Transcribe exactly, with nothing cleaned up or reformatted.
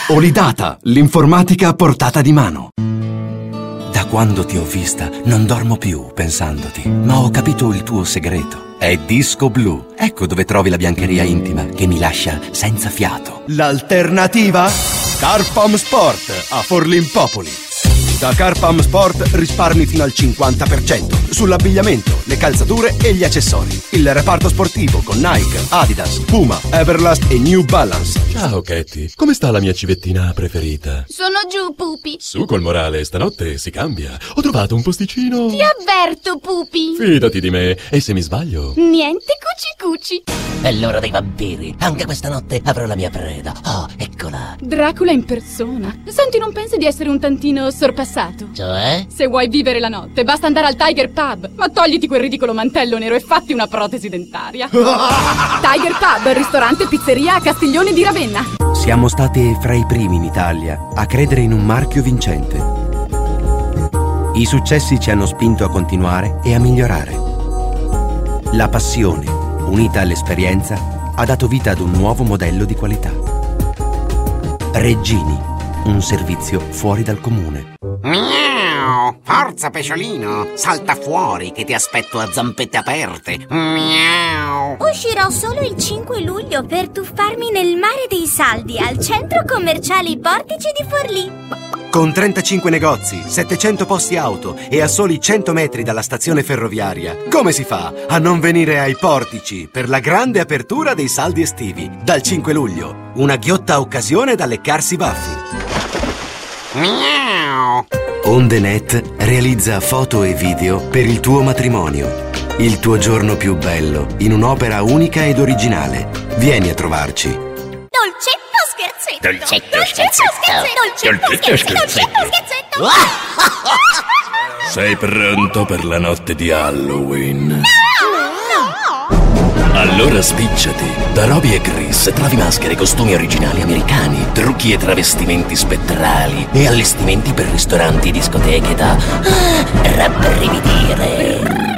Olidata, l'informatica a portata di mano. Da quando ti ho vista non dormo più pensandoti, ma ho capito il tuo segreto. È Disco Blu. Ecco dove trovi la biancheria intima che mi lascia senza fiato. L'alternativa? Carpam Sport a Forlimpopoli. Da Carpam Sport risparmi fino al cinquanta per cento sull'abbigliamento, le calzature e gli accessori. Il reparto sportivo con Nike, Adidas, Puma, Everlast e New Balance. Ciao Katie, come sta la mia civettina preferita? Sono giù, Pupi. Su col morale, stanotte si cambia. Ho trovato un posticino. Ti avverto, Pupi. Fidati di me, e se mi sbaglio? Niente cuci cuci. È l'ora dei vampiri. Anche questa notte avrò la mia preda. Oh, eccola. Dracula in persona. Senti, non pensi di essere un tantino sorpassato? Cioè? Se vuoi vivere la notte, basta andare al Tiger Pub. Ma togliti quel ridicolo mantello nero e fatti una protesi dentaria. Tiger Pub, ristorante e pizzeria a Castiglione di Ravenna. Siamo stati fra i primi in Italia a credere in un marchio vincente. I successi ci hanno spinto a continuare e a migliorare. La passione, unita all'esperienza, ha dato vita ad un nuovo modello di qualità. Regini, un servizio fuori dal comune. Miau! Forza pesciolino, salta fuori che ti aspetto a zampette aperte. Miau! Uscirò solo il cinque luglio per tuffarmi nel mare dei saldi al centro commerciale I Portici di Forlì. Con trentacinque negozi, settecento posti auto e a soli cento metri dalla stazione ferroviaria, come si fa a non venire ai Portici per la grande apertura dei saldi estivi? Dal cinque luglio, una ghiotta occasione da leccarsi i baffi. Miau! OnDeNet realizza foto e video per il tuo matrimonio. Il tuo giorno più bello in un'opera unica ed originale. Vieni a trovarci. Dolcetto scherzetto. Dolcetto scherzetto. Dolcetto scherzetto. Dolcetto scherzetto. Sei pronto per la notte di Halloween? Allora spicciati! Da Roby e Chris trovi maschere e costumi originali americani, trucchi e travestimenti spettrali e allestimenti per ristoranti e discoteche da ah, rabbrividire.